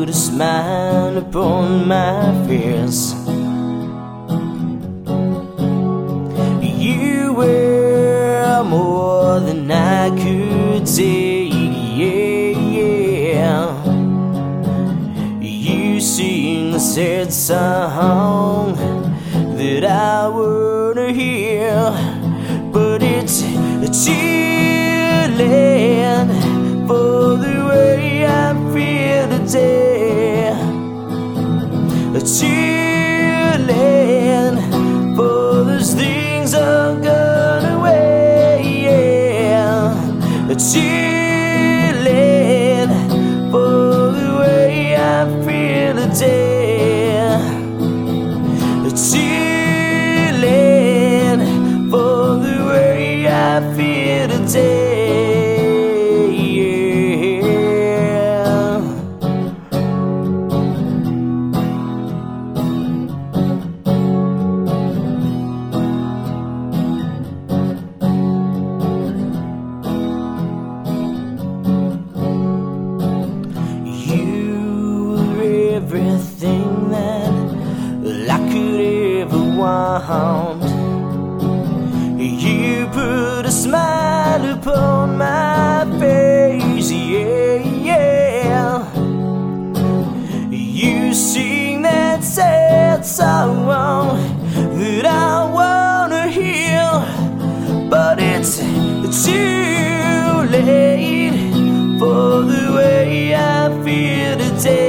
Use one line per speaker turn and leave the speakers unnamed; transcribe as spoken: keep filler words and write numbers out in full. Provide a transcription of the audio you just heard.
put a smile upon my face. You were more than I could take, yeah, yeah. You sing a sad song that I wanna hear, but it's chilling for the way I feel today. Chilling for those things are gone away, yeah. Chilling for the way I feel today. Chilling for the way I feel today. Everything that I could ever want. You put a smile upon my face, yeah, yeah. You sing that sad song that I wanna hear, but it's too late for the way I feel today.